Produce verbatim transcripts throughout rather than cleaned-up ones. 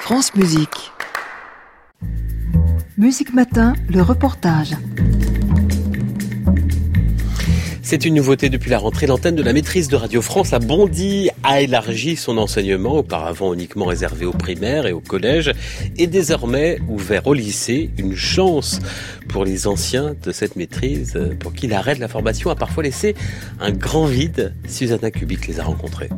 France Musique. Musique Matin, le reportage. C'est une nouveauté depuis la rentrée. L'antenne de la maîtrise de Radio France à Bondy a élargi son enseignement, auparavant uniquement réservé aux primaires et aux collèges, et désormais ouvert au lycée. Une chance pour les anciens de cette maîtrise, pour qui l'arrêt de la formation a parfois laissé un grand vide. Susanna Kubik les a rencontrés.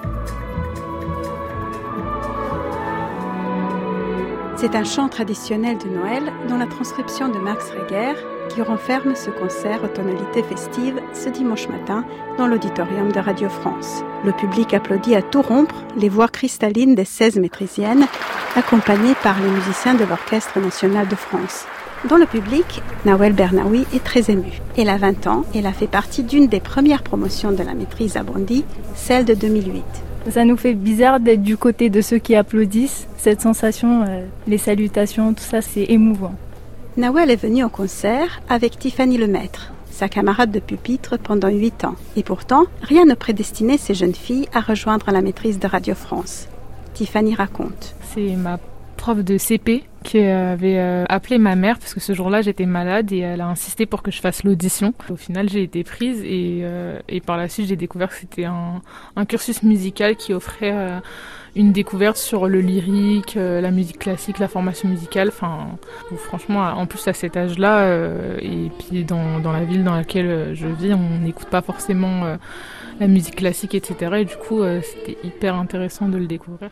C'est un chant traditionnel de Noël dont la transcription de Max Reger qui renferme ce concert aux tonalités festives ce dimanche matin dans l'auditorium de Radio France. Le public applaudit à tout rompre les voix cristallines des seize maîtrisiennes accompagnées par les musiciens de l'Orchestre national de France. Dans le public, Nawel Bernaoui est très émue. Elle a vingt ans et elle a fait partie d'une des premières promotions de la maîtrise à Bondy, celle de deux mille huit. Ça nous fait bizarre d'être du côté de ceux qui applaudissent. Cette sensation, euh, les salutations, tout ça, c'est émouvant. Nawel est venue au concert avec Tiffany Lemaître, sa camarade de pupitre pendant huit ans. Et pourtant, rien ne prédestinait ces jeunes filles à rejoindre la maîtrise de Radio France. Tiffany raconte. C'est ma prof de C P qui avait appelé ma mère parce que ce jour-là j'étais malade et elle a insisté pour que je fasse l'audition. Au final j'ai été prise et, euh, et par la suite j'ai découvert que c'était un, un cursus musical qui offrait euh, une découverte sur le lyrique, euh, la musique classique, la formation musicale. Enfin, franchement, en plus à cet âge-là euh, et puis dans, dans la ville dans laquelle je vis, on n'écoute pas forcément euh, la musique classique, et cetera. Et du coup euh, c'était hyper intéressant de le découvrir.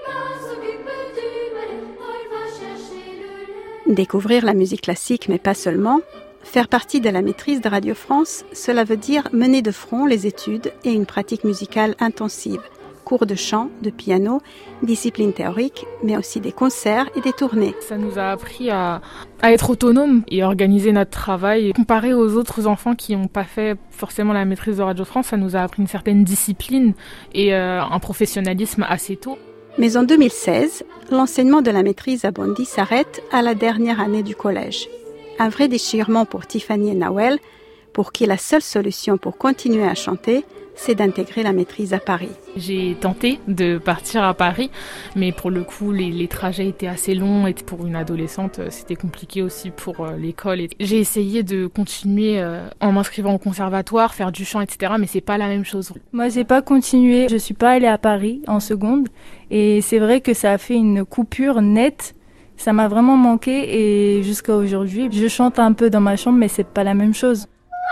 Découvrir la musique classique, mais pas seulement. Faire partie de la maîtrise de Radio France, cela veut dire mener de front les études et une pratique musicale intensive. Cours de chant, de piano, discipline théorique, mais aussi des concerts et des tournées. Ça nous a appris à, à être autonomes et à organiser notre travail. Comparé aux autres enfants qui n'ont pas fait forcément la maîtrise de Radio France, ça nous a appris une certaine discipline et euh, un professionnalisme assez tôt. Mais en deux mille seize, l'enseignement de la maîtrise à Bondy s'arrête à la dernière année du collège. Un vrai déchirement pour Tiffany et Nawel, pour qui la seule solution pour continuer à chanter, c'est d'intégrer la maîtrise à Paris. J'ai tenté de partir à Paris, mais pour le coup, les, les trajets étaient assez longs et pour une adolescente, c'était compliqué aussi pour euh, l'école. Et j'ai essayé de continuer euh, en m'inscrivant au conservatoire, faire du chant, et cetera, mais c'est pas la même chose. Moi, j'ai pas continué. Je suis pas allée à Paris en seconde et c'est vrai que ça a fait une coupure nette. Ça m'a vraiment manqué et jusqu'à aujourd'hui, je chante un peu dans ma chambre, mais c'est pas la même chose.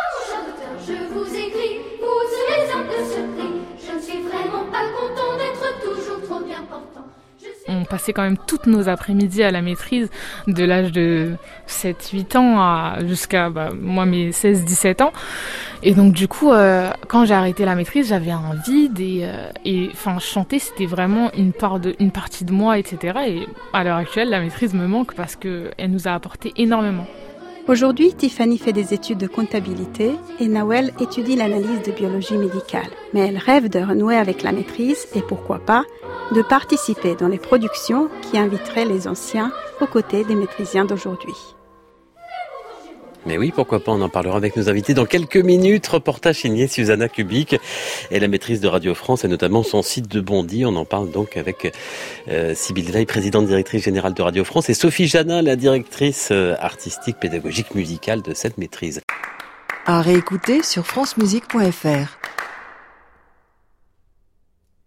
On passait quand même toutes nos après-midi à la maîtrise de l'âge de sept huit ans à jusqu'à bah, moi mes seize dix-sept ans. Et donc du coup, euh, quand j'ai arrêté la maîtrise, j'avais un vide et, euh, et enfin chanter c'était vraiment une, part de, une partie de moi, et cetera. Et à l'heure actuelle, la maîtrise me manque parce qu'elle nous a apporté énormément. Aujourd'hui, Tiffany fait des études de comptabilité et Nawel étudie l'analyse de biologie médicale. Mais elle rêve de renouer avec la maîtrise et pourquoi pas, de participer dans les productions qui inviteraient les anciens aux côtés des maîtrisiens d'aujourd'hui. Mais oui, pourquoi pas, on en parlera avec nos invités dans quelques minutes. Reportage signé Susanna Kubik et la maîtrise de Radio France et notamment son site de Bondy. On en parle donc avec euh, Sybille Veil, présidente directrice générale de Radio France, et Sophie Janin, la directrice euh, artistique, pédagogique, musicale de cette maîtrise. À réécouter sur francemusique point f r.